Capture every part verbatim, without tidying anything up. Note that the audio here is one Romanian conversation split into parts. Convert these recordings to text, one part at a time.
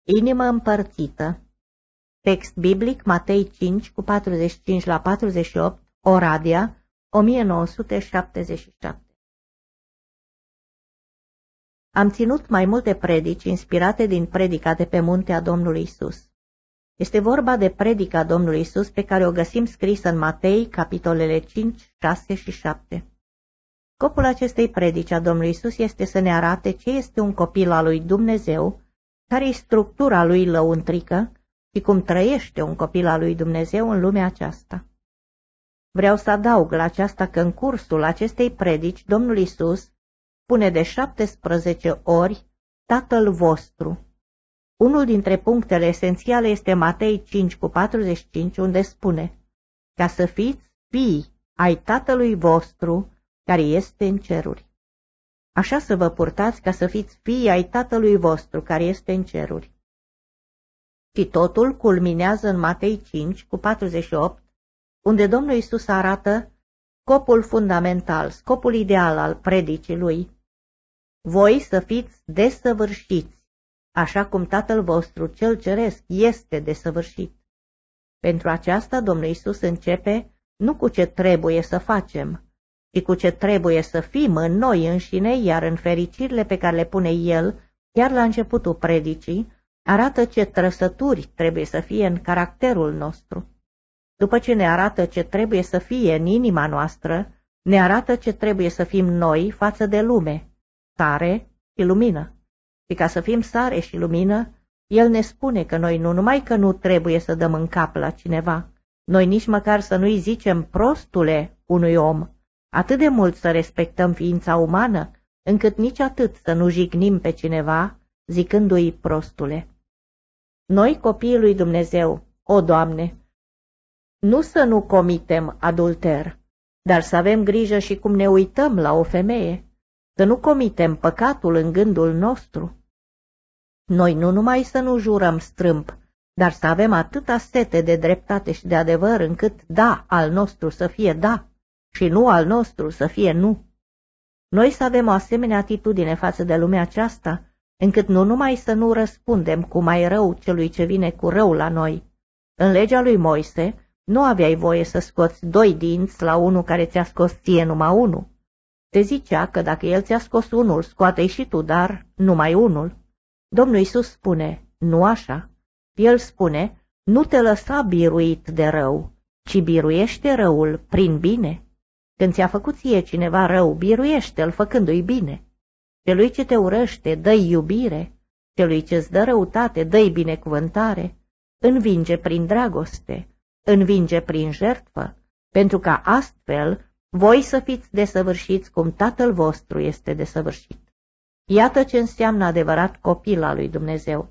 Inimă împărțită. Text biblic Matei cinci cu patruzeci și cinci la patruzeci și opt, Oradea, o mie nouă sute șaptezeci și șapte. Am ținut mai multe predici inspirate din predica de pe munte a Domnului Isus. Este vorba de predica Domnului Isus pe care o găsim scrisă în Matei, capitolele cinci, șase și șapte. Scopul acestei predici a Domnului Isus este să ne arate ce este un copil al lui Dumnezeu, care e structura lui lăuntrică și cum trăiește un copil al lui Dumnezeu în lumea aceasta. Vreau să adaug la aceasta că în cursul acestei predici Domnul Isus spune de șaptesprezece ori Tatăl vostru. Unul dintre punctele esențiale este Matei cinci cu patruzeci și cinci, unde spune: ca să fiți fii ai Tatălui vostru care este în ceruri. Așa să vă purtați ca să fiți fii ai Tatălui vostru care este în ceruri. Și totul culminează în Matei cinci cu patruzeci și opt, unde Domnul Iisus arată scopul fundamental, scopul ideal al predicii lui. Voi să fiți desăvârșiți, așa cum Tatăl vostru cel ceresc este desăvârșit. Pentru aceasta Domnul Iisus începe nu cu ce trebuie să facem, ci cu ce trebuie să fim în noi înșine, iar în fericirile pe care le pune El, chiar la începutul predicii, arată ce trăsături trebuie să fie în caracterul nostru. După ce ne arată ce trebuie să fie în inima noastră, ne arată ce trebuie să fim noi față de lume, sare și lumină. Și ca să fim sare și lumină, El ne spune că noi nu numai că nu trebuie să dăm în cap la cineva, noi nici măcar să nu-i zicem prostule unui om, atât de mult să respectăm ființa umană, încât nici atât să nu jignim pe cineva, zicându-i prostule. Noi, copiii lui Dumnezeu, o, Doamne, nu să nu comitem adulter, dar să avem grijă și cum ne uităm la o femeie, să nu comitem păcatul în gândul nostru. Noi nu numai să nu jurăm strâmb, dar să avem atâta sete de dreptate și de adevăr, încât da al nostru să fie da și nu al nostru să fie nu. Noi să avem o asemenea atitudine față de lumea aceasta, încât nu numai să nu răspundem cu mai rău celui ce vine cu rău la noi. În legea lui Moise nu aveai voie să scoți doi dinți la unul care ți-a scos ție numai unul. Te zicea că dacă el ți-a scos unul, scoate-i și tu, dar numai unul. Domnul Iisus spune, nu așa. El spune, nu te lăsa biruit de rău, ci biruiește răul prin bine. Când ți-a făcut ție cineva rău, biruiește-l făcându-i bine. Celui ce te urăște, dă-i iubire, celui ce-ți dă răutate, dă-i binecuvântare, învinge prin dragoste, învinge prin jertfă, pentru ca astfel voi să fiți desăvârșiți cum Tatăl vostru este desăvârșit. Iată ce înseamnă adevărat copil al lui Dumnezeu.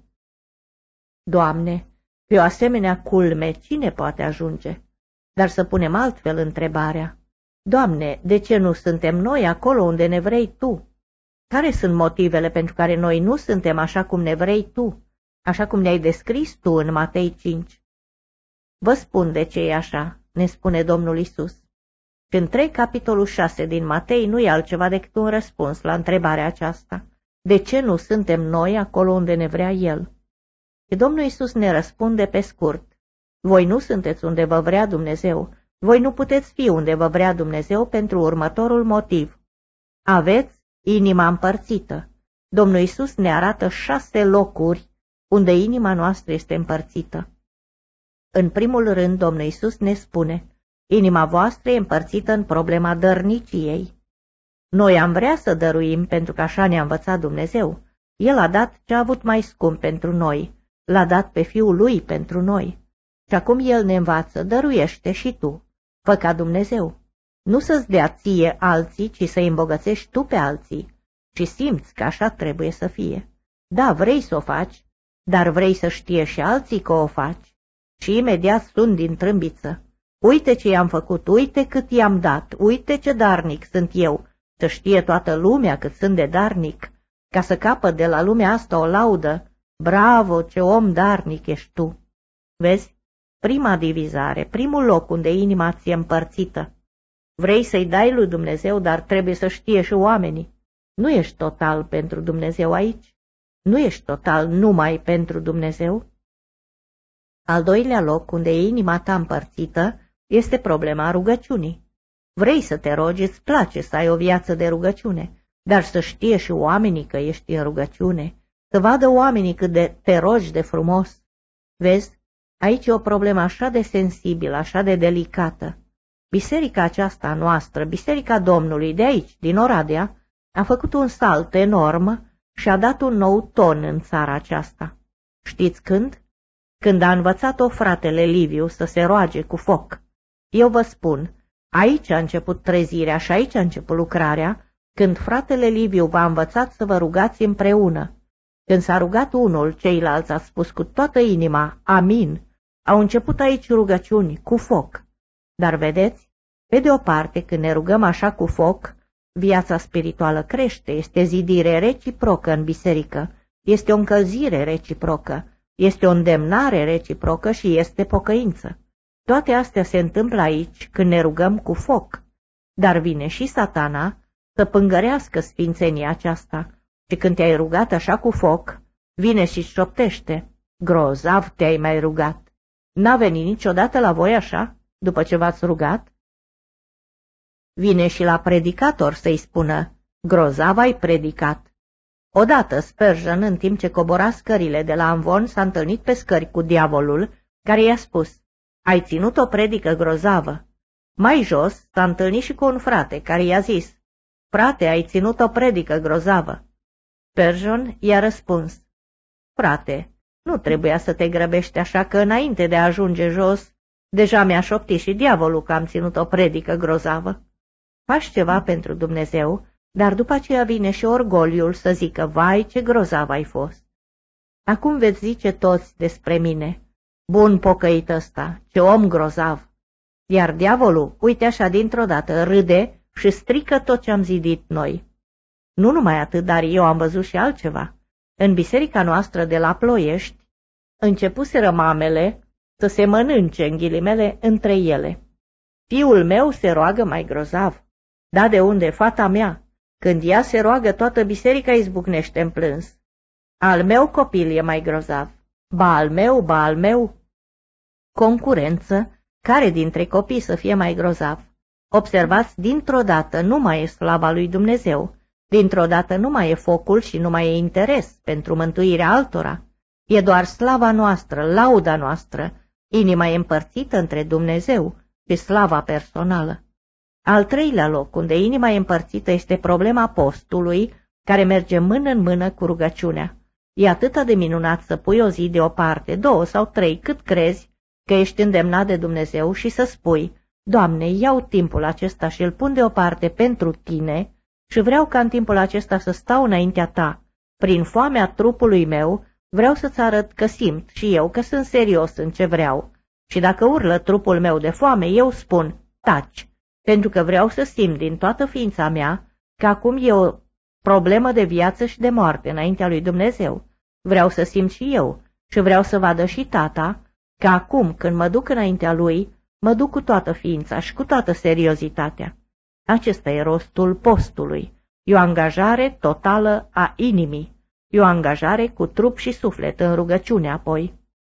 Doamne, pe o asemenea culme cine poate ajunge? Dar să punem altfel întrebarea. Doamne, de ce nu suntem noi acolo unde ne vrei Tu? Care sunt motivele pentru care noi nu suntem așa cum ne vrei Tu, așa cum ne-ai descris Tu în Matei cinci? Vă spun de ce e așa, ne spune Domnul Isus. Și întreg capitolul șase din Matei nu e altceva decât un răspuns la întrebarea aceasta. De ce nu suntem noi acolo unde ne vrea El? Și Domnul Isus ne răspunde pe scurt. Voi nu sunteți unde vă vrea Dumnezeu. Voi nu puteți fi unde vă vrea Dumnezeu pentru următorul motiv. Aveți inima împărțită. Domnul Isus ne arată șase locuri unde inima noastră este împărțită. În primul rând, Domnul Isus ne spune, inima voastră e împărțită în problema dărniciei. Noi am vrea să dăruim pentru că așa ne-a învățat Dumnezeu. El a dat ce a avut mai scump pentru noi, l-a dat pe Fiul Lui pentru noi. Și acum El ne învață, dăruiește și tu, fă ca Dumnezeu. Nu să-ți dea ție alții, ci să-i îmbogățești tu pe alții. Și simți că așa trebuie să fie. Da, vrei să o faci, dar vrei să știe și alții că o faci. Și imediat sunt din trâmbiță. Uite ce i-am făcut, uite cât i-am dat, uite ce darnic sunt eu, să știe toată lumea cât sunt de darnic, ca să capăt de la lumea asta o laudă. Bravo, ce om darnic ești tu! Vezi? Prima divizare, primul loc unde inima ți-e împărțită. Vrei să-i dai lui Dumnezeu, dar trebuie să știe și oamenii. Nu ești total pentru Dumnezeu aici. Nu ești total numai pentru Dumnezeu? Al doilea loc unde e inima ta împărțită este problema rugăciunii. Vrei să te rogi, îți place să ai o viață de rugăciune, dar să știe și oamenii că ești în rugăciune, să vadă oamenii cât de te rogi de frumos. Vezi, aici e o problemă așa de sensibilă, așa de delicată. Biserica aceasta noastră, Biserica Domnului de aici, din Oradea, a făcut un salt enorm și a dat un nou ton în țara aceasta. Știți când? Când a învățat-o fratele Liviu să se roage cu foc. Eu vă spun, aici a început trezirea și aici a început lucrarea, când fratele Liviu v-a învățat să vă rugați împreună. Când s-a rugat unul, ceilalți a spus cu toată inima, amin. Au început aici rugăciuni cu foc. Dar vedeți, pe de o parte, când ne rugăm așa cu foc, viața spirituală crește, este zidire reciprocă în biserică, este o încălzire reciprocă, este o îndemnare reciprocă și este pocăință. Toate astea se întâmplă aici când ne rugăm cu foc. Dar vine și Satana să pângărească sfințenia aceasta și când te-ai rugat așa cu foc, vine și șoptește, grozav te-ai mai rugat. N-a venit niciodată la voi așa, după ce v-ați rugat? Vine și la predicator să-i spună, grozav ai predicat. Odată Spurgeon, în timp ce cobora scările de la Amvon, s-a întâlnit pe scări cu diavolul, care i-a spus, ai ținut o predică grozavă. Mai jos s-a întâlnit și cu un frate, care i-a zis, frate, ai ținut o predică grozavă. Spurgeon i-a răspuns, frate, nu trebuia să te grăbești așa că înainte de a ajunge jos, deja mi-a șoptit și diavolul că am ținut o predică grozavă. Faci ceva pentru Dumnezeu, dar după aceea vine și orgoliul să zică, vai, ce grozav ai fost. Acum veți zice toți despre mine, bun pocăit ăsta, ce om grozav. Iar diavolul, uite așa dintr-o dată, râde și strică tot ce am zidit noi. Nu numai atât, dar eu am văzut și altceva. În biserica noastră de la Ploiești, începuseră mamele să se mănânce, în ghilimele, între ele. Fiul meu se roagă mai grozav. Da, de unde? Fata mea. Când ea se roagă, toată biserica izbucnește în plâns. Al meu copil e mai grozav. Ba al meu, ba al meu. Concurență, care dintre copii să fie mai grozav? Observați, dintr-o dată nu mai e slava lui Dumnezeu. Dintr-o dată nu mai e focul și nu mai e interes pentru mântuirea altora. E doar slava noastră, lauda noastră. Inima e împărțită între Dumnezeu și slava personală. Al treilea loc unde inima e împărțită este problema postului, care merge mână în mână cu rugăciunea. E atât de minunat să pui o zi deoparte, două sau trei, cât crezi că ești îndemnat de Dumnezeu și să spui, Doamne, iau timpul acesta și îl pun deoparte pentru Tine și vreau ca în timpul acesta să stau înaintea Ta. Prin foamea trupului meu vreau să-ți arăt că simt și eu că sunt serios în ce vreau. Și dacă urlă trupul meu de foame, eu spun, taci, pentru că vreau să simt din toată ființa mea că acum e o problemă de viață și de moarte înaintea lui Dumnezeu. Vreau să simt și eu și vreau să vadă și Tata că acum, când mă duc înaintea Lui, mă duc cu toată ființa și cu toată seriozitatea. Acesta e rostul postului. E o angajare totală a inimii. E o angajare cu trup și suflet în rugăciune apoi.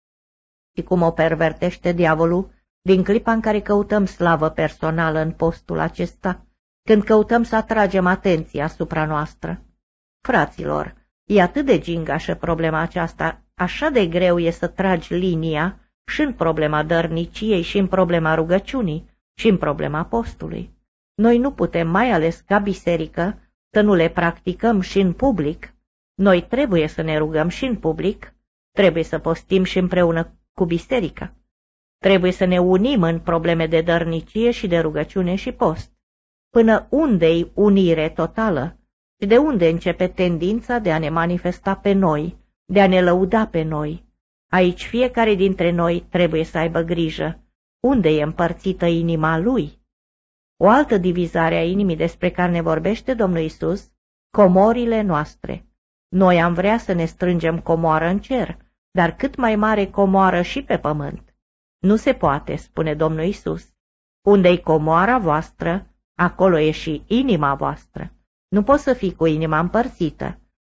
Și cum o pervertește diavolul din clipa în care căutăm slavă personală în postul acesta, când căutăm să atragem atenția asupra noastră. Fraților, e atât de gingașă problema aceasta, așa de greu e să tragi linia și în problema dărniciei și în problema rugăciunii și în problema postului. Noi nu putem, mai ales ca biserică, să nu le practicăm și în public. Noi trebuie să ne rugăm și în public, trebuie să postim și împreună cu biserica. Trebuie să ne unim în probleme de dărnicie și de rugăciune și post. Până unde-i unire totală și de unde începe tendința de a ne manifesta pe noi, de a ne lăuda pe noi. Aici fiecare dintre noi trebuie să aibă grijă. Unde e împărțită inima lui? O altă divizare a inimii despre care ne vorbește Domnul Iisus, comorile noastre. Noi am vrea să ne strângem comoară în cer, dar cât mai mare comoară și pe pământ. Nu se poate, spune Domnul Iisus. Unde-i comoara voastră, acolo e și inima voastră. Nu poți să fii cu inima împărțită.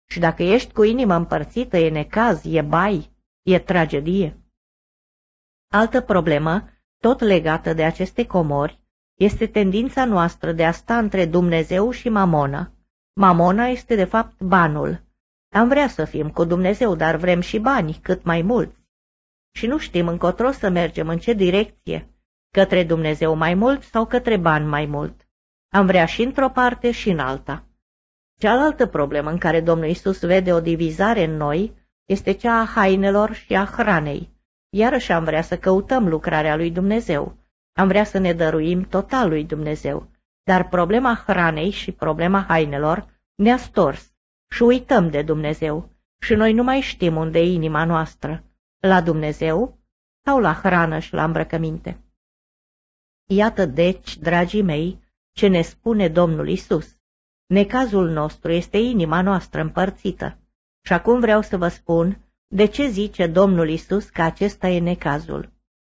Și dacă ești cu inima împărțită, e necaz, e bai, e tragedie. Altă problemă, tot legată de aceste comori, este tendința noastră de a sta între Dumnezeu și Mamona. Mamona este de fapt banul. Am vrea să fim cu Dumnezeu, dar vrem și bani, cât mai mulți. Și nu știm încotro să mergem, în ce direcție, către Dumnezeu mai mult sau către bani mai mult. Am vrea și într-o parte și în alta. Cealaltă problemă în care Domnul Iisus vede o divizare în noi este cea a hainelor și a hranei. Iarăși am vrea să căutăm lucrarea lui Dumnezeu. Am vrea să ne dăruim total lui Dumnezeu. Dar problema hranei și problema hainelor ne-a stors și uităm de Dumnezeu. Și noi nu mai știm unde e inima noastră, la Dumnezeu sau la hrană și la îmbrăcăminte. Iată deci, dragii mei, ce ne spune Domnul Iisus. Necazul nostru este inima noastră împărțită. Și acum vreau să vă spun de ce zice Domnul Iisus că acesta e necazul.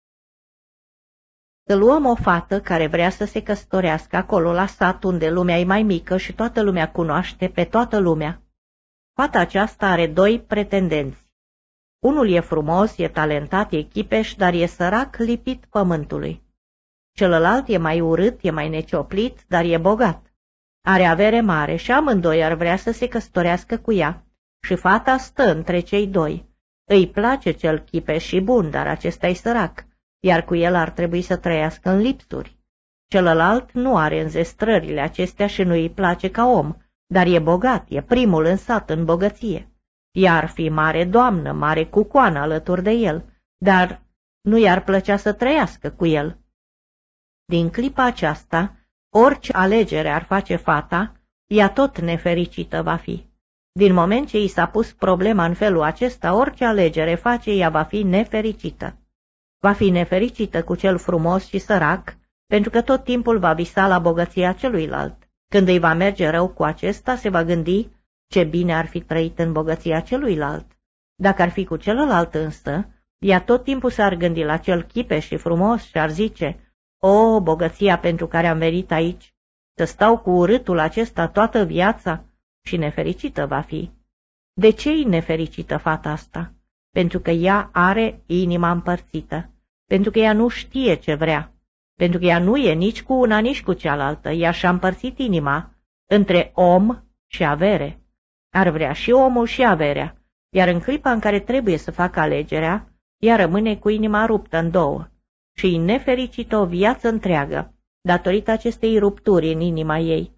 Să luăm o fată care vrea să se căsătorească acolo la sat unde lumea e mai mică și toată lumea cunoaște pe toată lumea. Fata aceasta are doi pretendenți. Unul e frumos, e talentat, e chipeș, dar e sărac lipit pământului. Celălalt e mai urât, e mai necioplit, dar e bogat. Are avere mare și amândoi ar vrea să se căsătorească cu ea. Și fata stă între cei doi. Îi place cel chipeș și bun, dar acesta e sărac, iar cu el ar trebui să trăiască în lipsuri. Celălalt nu are înzestrările acestea și nu îi place ca om, dar e bogat, e primul în sat în bogăție. Ea ar fi mare doamnă, mare cucoană alături de el, dar nu i-ar plăcea să trăiască cu el. Din clipa aceasta, orice alegere ar face fata, ea tot nefericită va fi. Din moment ce i s-a pus problema în felul acesta, orice alegere face, ea va fi nefericită. Va fi nefericită cu cel frumos și sărac, pentru că tot timpul va visa la bogăția celuilalt. Când îi va merge rău cu acesta, se va gândi ce bine ar fi trăit în bogăția celuilalt. Dacă ar fi cu celălalt însă, ea tot timpul s-ar gândi la cel chipeș și frumos și ar zice: o, bogăția pentru care am venit aici, să stau cu urâtul acesta toată viața, și nefericită va fi. De ce e nefericită fata asta? Pentru că ea are inima împărțită, pentru că ea nu știe ce vrea, pentru că ea nu e nici cu una, nici cu cealaltă, ea și-a împărțit inima între om și avere. Ar vrea și omul și averea, iar în clipa în care trebuie să facă alegerea, ea rămâne cu inima ruptă în două și e nefericită o viață întreagă, datorită acestei rupturi în inima ei.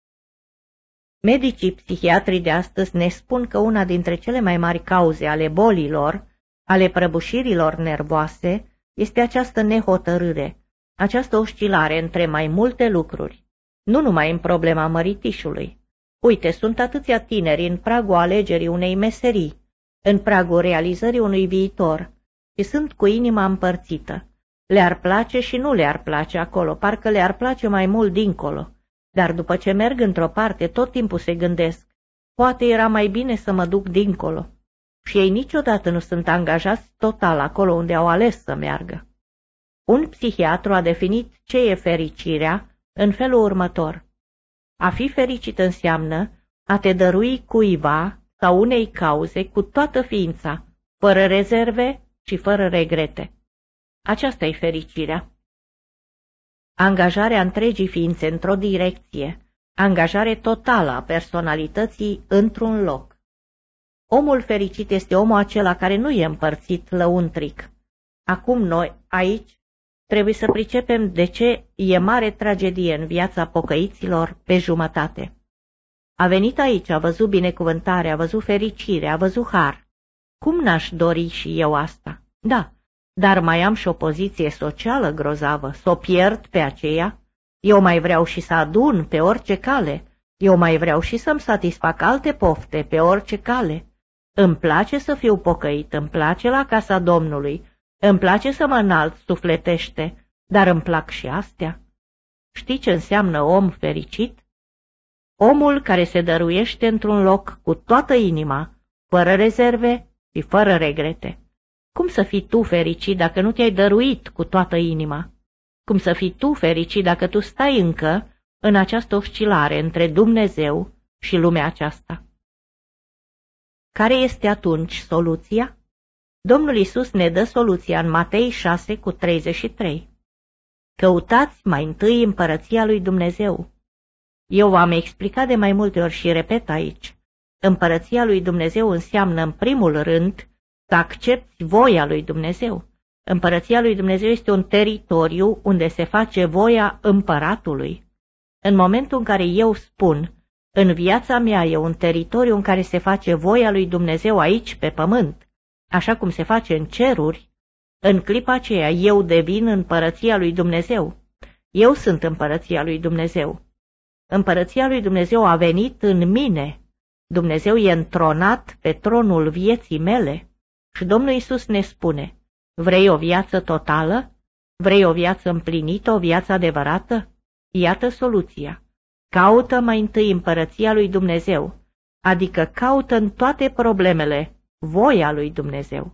Medicii psihiatrii de astăzi ne spun că una dintre cele mai mari cauze ale bolilor, ale prăbușirilor nervoase, este această nehotărâre, această oscilare între mai multe lucruri, nu numai în problema măritișului. Uite, sunt atâția tineri în pragul alegerii unei meserii, în pragul realizării unui viitor, și sunt cu inima împărțită. Le-ar place și nu le-ar place acolo, parcă le-ar place mai mult dincolo. Dar după ce merg într-o parte, tot timpul se gândesc, poate era mai bine să mă duc dincolo. Și ei niciodată nu sunt angajați total acolo unde au ales să meargă. Un psihiatru a definit ce e fericirea în felul următor. A fi fericit înseamnă a te dărui cuiva sau unei cauze cu toată ființa, fără rezerve și fără regrete. Aceasta e fericirea. Angajarea întregii ființe într-o direcție, angajare totală a personalității într-un loc. Omul fericit este omul acela care nu e împărțit lăuntric. Acum noi, aici, trebuie să pricepem de ce e mare tragedie în viața pocăiților pe jumătate. A venit aici, a văzut binecuvântare, a văzut fericire, a văzut har. Cum n-aș dori și eu asta? Da, dar mai am și o poziție socială grozavă, să o pierd pe aceea. Eu mai vreau și să adun pe orice cale. Eu mai vreau și să-mi satisfac alte pofte pe orice cale. Îmi place să fiu pocăit, îmi place la casa Domnului, îmi place să mă înalt sufletește, dar îmi plac și astea. Știi ce înseamnă om fericit? Omul care se dăruiește într-un loc cu toată inima, fără rezerve și fără regrete. Cum să fii tu fericit dacă nu te-ai dăruit cu toată inima? Cum să fii tu fericit dacă tu stai încă în această oscilare între Dumnezeu și lumea aceasta? Care este atunci soluția? Domnul Iisus ne dă soluția în Matei șase cu treizeci și trei. Căutați mai întâi împărăția lui Dumnezeu. Eu v-am explicat de mai multe ori și repet aici. Împărăția lui Dumnezeu înseamnă în primul rând să accepti voia lui Dumnezeu. Împărăția lui Dumnezeu este un teritoriu unde se face voia împăratului. În momentul în care eu spun, în viața mea e un teritoriu în care se face voia lui Dumnezeu aici pe pământ, așa cum se face în ceruri, în clipa aceea eu devin împărăția lui Dumnezeu. Eu sunt împărăția lui Dumnezeu. Împărăția lui Dumnezeu a venit în mine. Dumnezeu e întronat pe tronul vieții mele. Și Domnul Iisus ne spune, vrei o viață totală? Vrei o viață împlinită, o viață adevărată? Iată soluția. Caută mai întâi împărăția lui Dumnezeu, adică caută în toate problemele voia lui Dumnezeu.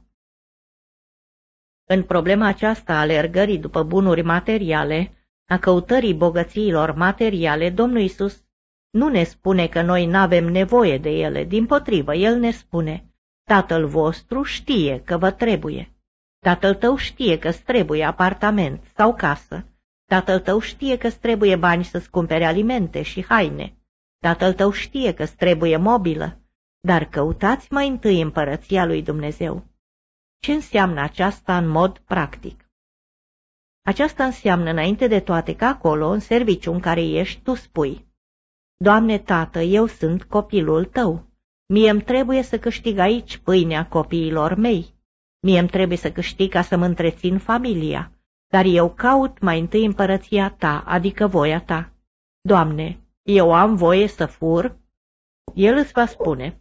În problema aceasta a alergării după bunuri materiale, a căutării bogățiilor materiale, Domnul Iisus nu ne spune că noi n-avem nevoie de ele, dimpotrivă, El ne spune, Tatăl vostru știe că vă trebuie. Tatăl tău știe că-ți trebuie apartament sau casă. Tatăl tău știe că-ți trebuie bani să-ți cumpere alimente și haine. Tatăl tău știe că-ți trebuie mobilă. Dar căutați mai întâi împărăția lui Dumnezeu. Ce înseamnă aceasta în mod practic? Aceasta înseamnă înainte de toate că acolo, în serviciu în care ești, tu spui, Doamne Tată, eu sunt copilul tău. Mie îmi trebuie să câștig aici pâinea copiilor mei. Mie îmi trebuie să câștig ca să mă întrețin familia. Dar eu caut mai întâi împărăția ta, adică voia ta. Doamne, eu am voie să fur? El îți va spune,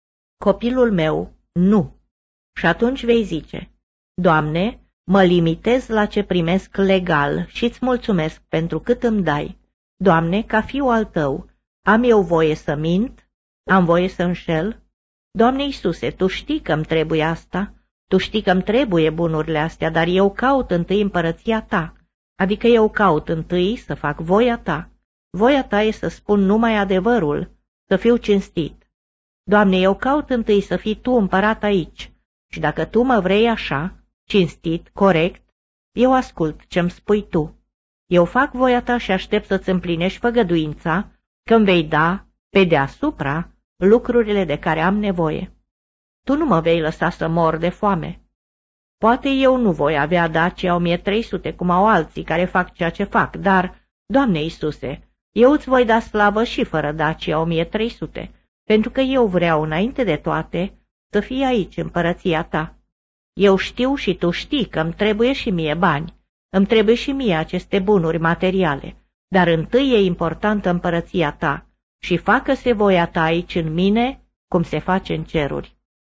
copilul meu, nu. Și atunci vei zice, Doamne, mă limitez la ce primesc legal și îți mulțumesc pentru cât îmi dai. Doamne, ca fiu al tău, am eu voie să mint? Am voie să înșel? Doamne Iisuse, tu știi că îmi trebuie asta, tu știi că îmi trebuie bunurile astea, dar eu caut întâi împărăția ta, adică eu caut întâi să fac voia ta. Voia ta e să spun numai adevărul, să fiu cinstit. Doamne, eu caut întâi să fii tu împărat aici și dacă tu mă vrei așa, cinstit, corect, eu ascult ce-mi spui tu. Eu fac voia ta și aștept să-ți împlinești făgăduința că-mi vei da, pe deasupra, lucrurile de care am nevoie. Tu nu mă vei lăsa să mor de foame. Poate eu nu voi avea Dacia o mie trei sute cum au alții care fac ceea ce fac, dar, Doamne Iisuse, eu îți voi da slavă și fără Dacia o mie trei sute, pentru că eu vreau, înainte de toate, să fii aici împărăția ta. Eu știu și tu știi că îmi trebuie și mie bani, îmi trebuie și mie aceste bunuri materiale, dar întâi e importantă împărăția ta și facă-se voia ta aici în mine, cum se face în ceruri.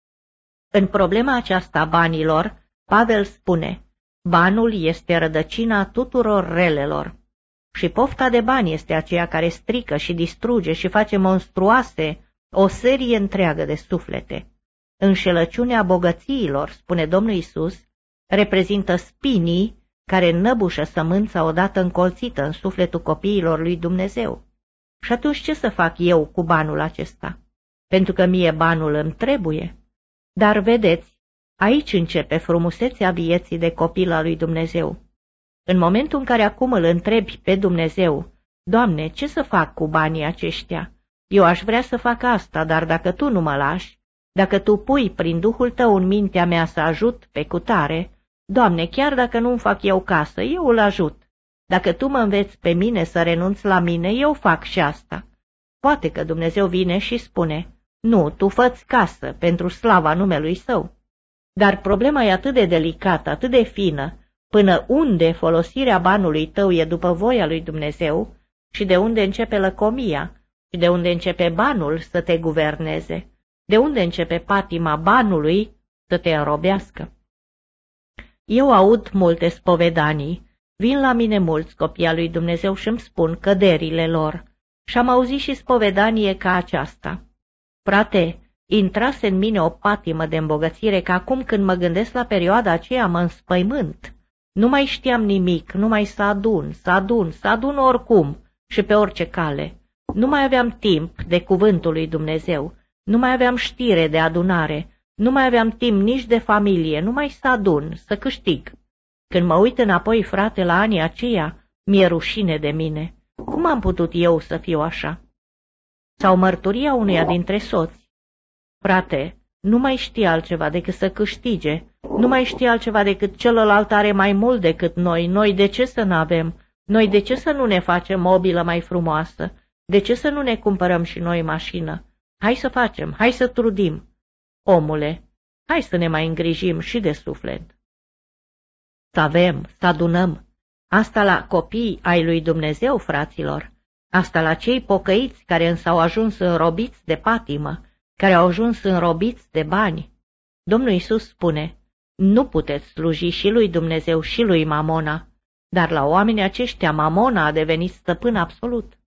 În problema aceasta a banilor, Pavel spune, banul este rădăcina tuturor relelor și pofta de bani este aceea care strică și distruge și face monstruoase o serie întreagă de suflete. Înșelăciunea bogățiilor, spune Domnul Iisus, reprezintă spinii care înnăbușă sămânța odată încolțită în sufletul copiilor lui Dumnezeu. Și atunci ce să fac eu cu banul acesta? Pentru că mie banul îmi trebuie. Dar vedeți, aici începe frumusețea vieții de copil al lui Dumnezeu. În momentul în care acum îl întrebi pe Dumnezeu, Doamne, ce să fac cu banii aceștia? Eu aș vrea să fac asta, dar dacă Tu nu mă lași, dacă Tu pui prin Duhul Tău în mintea mea să ajut pe cutare, Doamne, chiar dacă nu-mi fac eu casă, eu îl ajut. Dacă Tu mă înveți pe mine să renunț la mine, eu fac și asta. Poate că Dumnezeu vine și spune, nu, tu fă-ți casă pentru slava numelui Său. Dar problema e atât de delicată, atât de fină, până unde folosirea banului tău e după voia lui Dumnezeu și de unde începe lăcomia și de unde începe banul să te guverneze, de unde începe patima banului să te înrobească. Eu aud multe spovedanii, vin la mine mulți copii al lui Dumnezeu și îmi spun căderile lor și am auzit și spovedanie ca aceasta. Frate, intrase în mine o patimă de îmbogățire că acum când mă gândesc la perioada aceea mă înspăimânt. Nu mai știam nimic, numai să adun, să adun, să adun oricum și pe orice cale. Nu mai aveam timp de cuvântul lui Dumnezeu Nu mai aveam știre de adunare, nu mai aveam timp nici de familie, numai să adun, să câștig. Când mă uit înapoi, frate, la anii aceia, mi-e rușine de mine. Cum am putut eu să fiu așa? Sau mărturia unuia dintre soți. Frate, nu mai știe altceva decât să câștige, nu mai știe altceva decât celălalt are mai mult decât noi, noi de ce să n-avem? Noi de ce să nu ne facem mobilă mai frumoasă? De ce să nu ne cumpărăm și noi mașină? Hai să facem, hai să trudim. Omule, hai să ne mai îngrijim și de suflet. Să avem, să adunăm. Asta la copii ai lui Dumnezeu, fraților. Asta la cei pocăiți care însă au ajuns înrobiți de patimă, care au ajuns înrobiți de bani. Domnul Iisus spune, nu puteți sluji și lui Dumnezeu și lui Mamona, dar la oamenii aceștia Mamona a devenit stăpân absolut.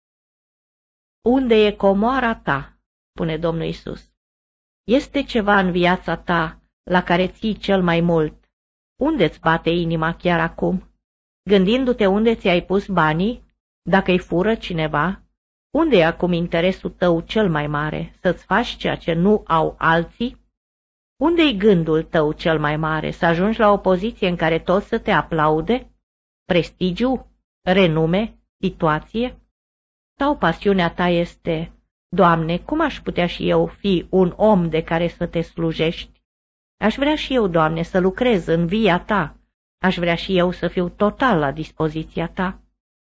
Unde e comoara ta, spune Domnul Iisus, este ceva în viața ta la care ții cel mai mult. Unde-ți bate inima chiar acum? Gândindu-te unde ți-ai pus banii, dacă îi fură cineva, unde e acum interesul tău cel mai mare, să-ți faci ceea ce nu au alții? Unde-i gândul tău cel mai mare, să ajungi la o poziție în care toți să te aplaude? Prestigiu? Renume? Situație? Sau pasiunea ta este, Doamne, cum aș putea și eu fi un om de care să te slujești? Aș vrea și eu, Doamne, să lucrez în via ta. Aș vrea și eu să fiu total la dispoziția ta.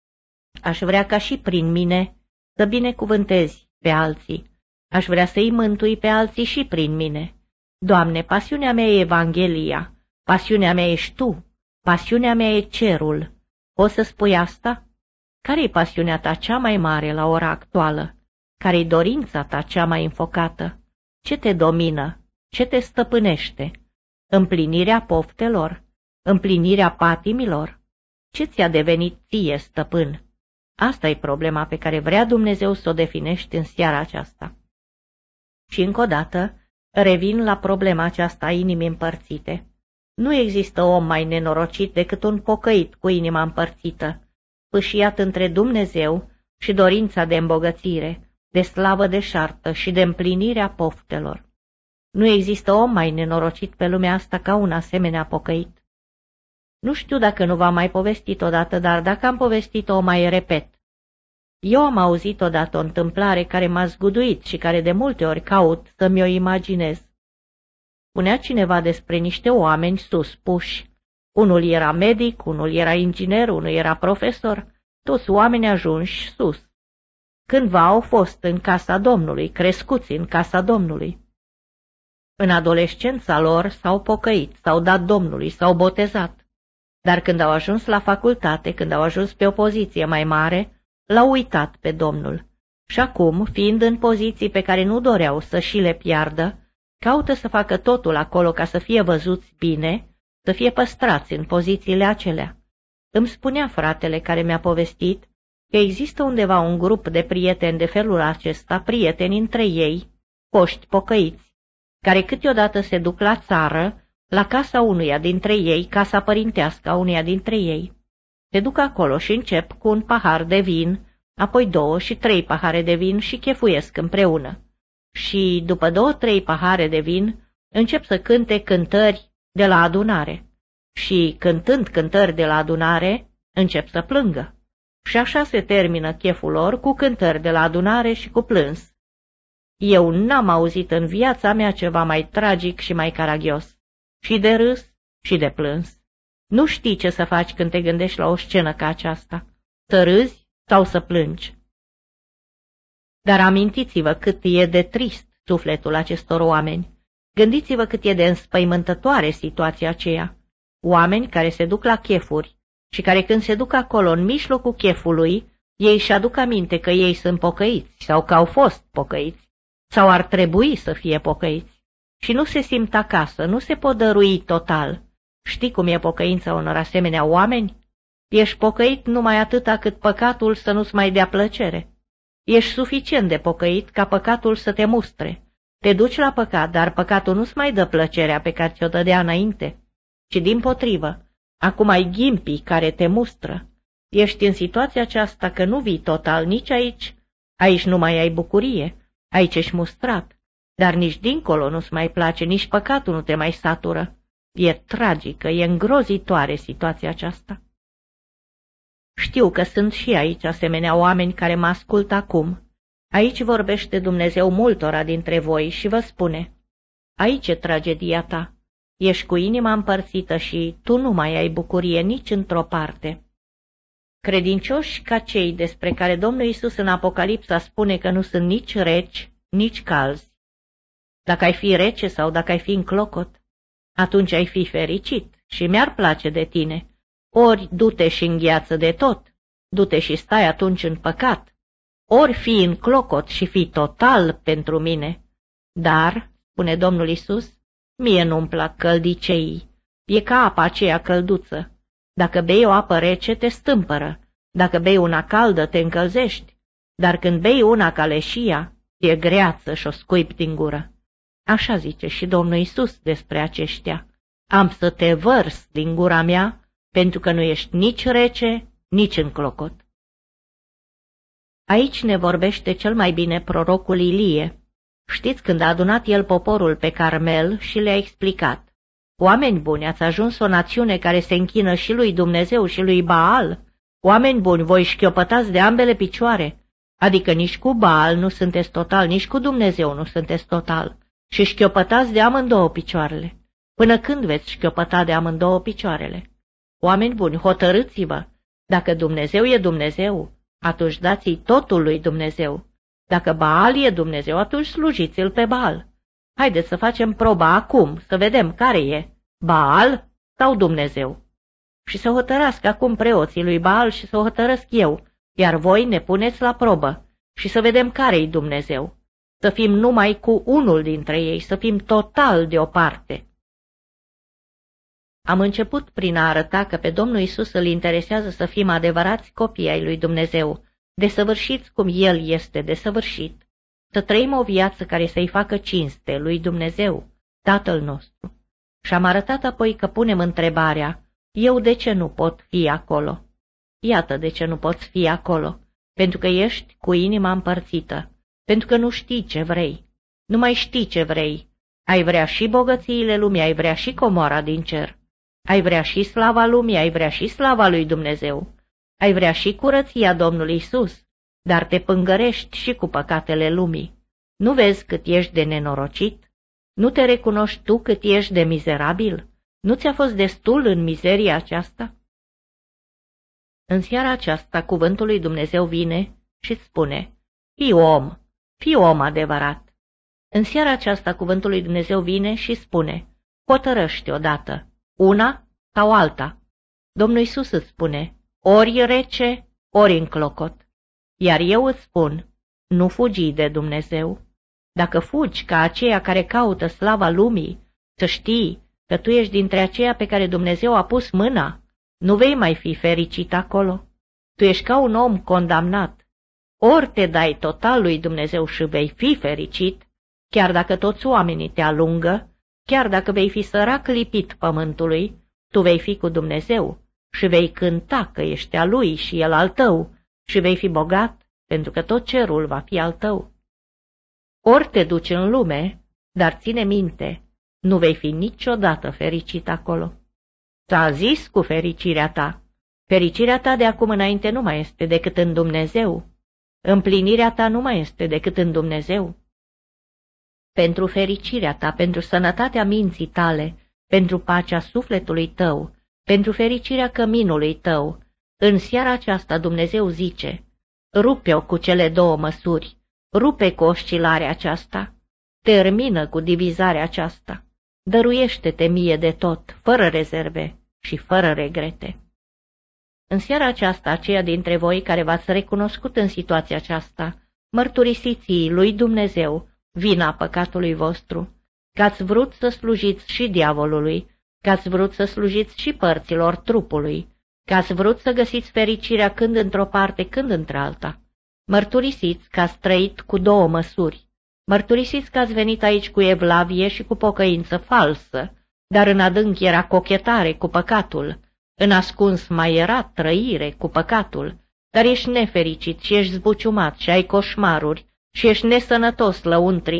Aș vrea ca și prin mine să binecuvântezi pe alții. Aș vrea să-i mântui pe alții și prin mine. Doamne, pasiunea mea e Evanghelia, pasiunea mea ești Tu, pasiunea mea e cerul. Poți să spui asta? Care-i pasiunea ta cea mai mare la ora actuală? Care-i dorința ta cea mai înfocată? Ce te domină? Ce te stăpânește? Împlinirea poftelor? Împlinirea patimilor? Ce ți-a devenit ție stăpân? Asta e problema pe care vrea Dumnezeu să o definești în seara aceasta. Și încă o dată, revin la problema aceasta a inimii împărțite. Nu există om mai nenorocit decât un pocăit cu inima împărțită, pâșiat între Dumnezeu și dorința de îmbogățire, de slavă deșartă și de împlinirea poftelor. Nu există om mai nenorocit pe lumea asta ca un asemenea pocăit. Nu știu dacă nu v-am mai povestit odată, dar dacă am povestit-o, o mai repet. Eu am auzit odată o întâmplare care m-a zguduit și care de multe ori caut să mi-o imaginez. Spunea cineva despre niște oameni suspuși. Unul era medic, unul era inginer, unul era profesor, toți oameni ajunși sus. Cândva au fost în casa Domnului, crescuți în casa Domnului. În adolescența lor s-au pocăit, s-au dat Domnului, s-au botezat. Dar când au ajuns la facultate, când au ajuns pe o poziție mai mare, l-au uitat pe Domnul. Și acum, fiind în poziții pe care nu doreau să și le piardă, caută să facă totul acolo ca să fie văzuți bine, să fie păstrați în pozițiile acelea. Îmi spunea fratele care mi-a povestit că există undeva un grup de prieteni de felul acesta, prieteni între ei, poști pocăiți, care câteodată se duc la țară, la casa unuia dintre ei, casa părintească a unuia dintre ei. Se duc acolo și încep cu un pahar de vin, apoi două și trei pahare de vin și chefuiesc împreună. Și după două, trei pahare de vin, încep să cânte cântări de la adunare. Și cântând cântări de la adunare, încep să plângă. Și așa se termină cheful lor cu cântări de la adunare și cu plâns. Eu n-am auzit în viața mea ceva mai tragic și mai caragios. Și de râs și de plâns. Nu știi ce să faci când te gândești la o scenă ca aceasta, să râzi sau să plângi. Dar amintiți-vă cât e de trist sufletul acestor oameni. Gândiți-vă cât e de înspăimântătoare situația aceea. Oameni care se duc la chefuri și care când se duc acolo în mijlocul chefului, ei își aduc aminte că ei sunt pocăiți sau că au fost pocăiți sau ar trebui să fie pocăiți. Și nu se simt acasă, nu se pot dărui total. Știi cum e pocăința unor asemenea oameni? Ești pocăit numai atâta cât păcatul să nu-ți mai dea plăcere. Ești suficient de pocăit ca păcatul să te mustre. Te duci la păcat, dar păcatul nu-ți mai dă plăcerea pe care ți-o dădea înainte, ci dimpotrivă. Acum ai ghimpii care te mustră. Ești în situația aceasta că nu vii total nici aici. Aici nu mai ai bucurie, aici ești mustrat. dar nici dincolo nu-ți mai place, nici păcatul nu te mai satură. E tragică, e îngrozitoare situația aceasta. Știu că sunt și aici asemenea oameni care mă ascultă acum. Aici vorbește Dumnezeu multora dintre voi și vă spune: aici e tragedia ta. Ești cu inima împărțită și tu nu mai ai bucurie nici într-o parte. Credincioși ca cei despre care Domnul Iisus în Apocalipsa spune că nu sunt nici reci, nici calzi. Dacă ai fi rece sau dacă ai fi în clocot, atunci ai fi fericit și mi-ar place de tine. Ori du-te și îngheață de tot, du-te și stai atunci în păcat, ori fii în clocot și fii total pentru mine. Dar, spune Domnul Iisus, mie nu-mi plac căldiceii, e ca apa aceea călduță. Dacă bei o apă rece, te stâmpără, dacă bei una caldă, te încălzești, dar când bei una ca leșia, e greață și o scuipi din gură. Așa zice și Domnul Iisus despre aceștia: am să te vărs din gura mea, pentru că nu ești nici rece, nici în clocot. Aici ne vorbește cel mai bine prorocul Ilie. Știți când a adunat el poporul pe Carmel și le-a explicat: oameni buni, ați ajuns o națiune care se închină și lui Dumnezeu și lui Baal? Oameni buni, voi șchiopătați de ambele picioare, adică nici cu Baal nu sunteți total, nici cu Dumnezeu nu sunteți total, și șchiopătați de amândouă picioarele. Până când veți șchiopăta de amândouă picioarele? Oameni buni, hotărâți-vă, dacă Dumnezeu e Dumnezeu, atunci dați-i totul lui Dumnezeu. Dacă Baal e Dumnezeu, atunci slujiți-l pe Baal. Haideți să facem proba acum, să vedem care e, Baal sau Dumnezeu. Și să hotărască acum preoții lui Baal și să o hotărăsc eu, iar voi ne puneți la probă și să vedem care-i Dumnezeu. Să fim numai cu unul dintre ei, să fim total deoparte. Am început prin a arăta că pe Domnul Iisus îl interesează să fim adevărați copii ai lui Dumnezeu, desăvârșiți cum El este desăvârșit, să trăim o viață care să-i facă cinste lui Dumnezeu, Tatăl nostru. Și am arătat apoi că punem întrebarea: eu de ce nu pot fi acolo? Iată de ce nu poți fi acolo, pentru că ești cu inima împărțită, pentru că nu știi ce vrei, nu mai știi ce vrei. Ai vrea și bogățiile lumii, ai vrea și comoara din cer, ai vrea și slava lumii, ai vrea și slava lui Dumnezeu, ai vrea și curăția Domnului Iisus, dar te pângărești și cu păcatele lumii. Nu vezi cât ești de nenorocit? Nu te recunoști tu cât ești de mizerabil? Nu ți-a fost destul în mizeria aceasta? În seara aceasta cuvântul lui Dumnezeu vine și îți spune: fii om, fii om adevărat. În seara aceasta cuvântul lui Dumnezeu vine și spune: hotărăște odată, una sau alta. Domnul Iisus îți spune: ori rece, ori în clocot. Iar eu îți spun: nu fugi de Dumnezeu. Dacă fugi ca aceia care caută slava lumii, să știi că tu ești dintre aceia pe care Dumnezeu a pus mâna, nu vei mai fi fericit acolo. Tu ești ca un om condamnat. Ori te dai total lui Dumnezeu și vei fi fericit, chiar dacă toți oamenii te alungă, chiar dacă vei fi sărac lipit pământului, tu vei fi cu Dumnezeu și vei cânta că ești a Lui și El al tău și vei fi bogat, pentru că tot cerul va fi al tău. Ori te duci în lume, dar ține minte, nu vei fi niciodată fericit acolo. Ți-a zis cu fericirea ta: fericirea ta de acum înainte nu mai este decât în Dumnezeu. Împlinirea ta nu mai este decât în Dumnezeu. Pentru fericirea ta, pentru sănătatea minții tale, pentru pacea sufletului tău, pentru fericirea căminului tău, în seara aceasta Dumnezeu zice: rupe-o cu cele două măsuri, rupe cu oscilarea aceasta, termină cu divizarea aceasta, dăruiește-te mie de tot, fără rezerve și fără regrete. În seara aceasta, aceia dintre voi care v-ați recunoscut în situația aceasta, mărturisiți lui Dumnezeu vina păcatului vostru, că ați vrut să slujiți și diavolului, că ați vrut să slujiți și părților trupului, că ați vrut să găsiți fericirea când într-o parte, când într-alta. Mărturisiți că ați trăit cu două măsuri. Mărturisiți că ați venit aici cu evlavie și cu pocăință falsă, dar în adânc era cochetare cu păcatul, în ascuns mai era trăire cu păcatul, dar ești nefericit și ești zbuciumat și ai coșmaruri și ești nesănătos lăuntric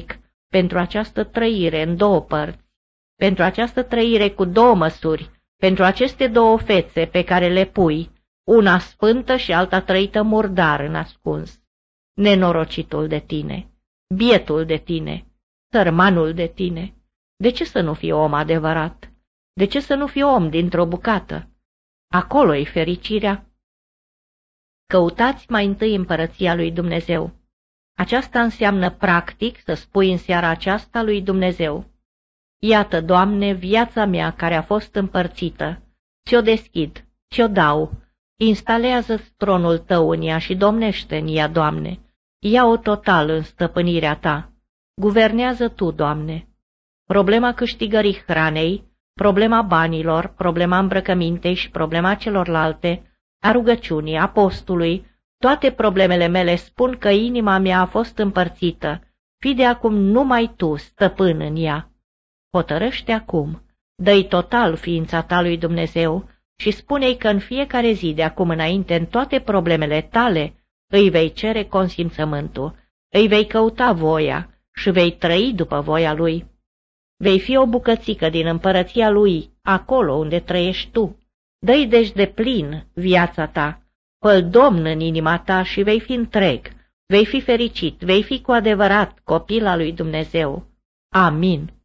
pentru această trăire în două părți, pentru această trăire cu două măsuri, pentru aceste două fețe pe care le pui, una sfântă și alta trăită murdar în ascuns. Nenorocitul de tine, bietul de tine, sărmanul de tine, de ce să nu fii om adevărat? De ce să nu fii om dintr-o bucată? Acolo-i fericirea. Căutați mai întâi împărăția lui Dumnezeu. Aceasta înseamnă practic să spui în seara aceasta lui Dumnezeu: iată, Doamne, viața mea care a fost împărțită, ți-o deschid, ți-o dau, instalează-ți tronul tău în ea și domnește în ea, Doamne, ia-o total în stăpânirea ta, guvernează tu, Doamne. Problema câștigării hranei, problema banilor, problema îmbrăcămintei și problema celorlalte, a rugăciunii, a postului, toate problemele mele spun că inima mea a fost împărțită, fii de acum numai tu, stăpân în ea. Hotărăște acum, dă-i total ființa ta lui Dumnezeu și spune-i că în fiecare zi de acum înainte, în toate problemele tale, îi vei cere consimțământul, îi vei căuta voia și vei trăi după voia lui. Vei fi o bucățică din împărăția lui, acolo unde trăiești tu. Dă-i deci de plin viața ta, fă-l Domn în inima ta și vei fi întreg, vei fi fericit, vei fi cu adevărat copil al lui Dumnezeu. Amin.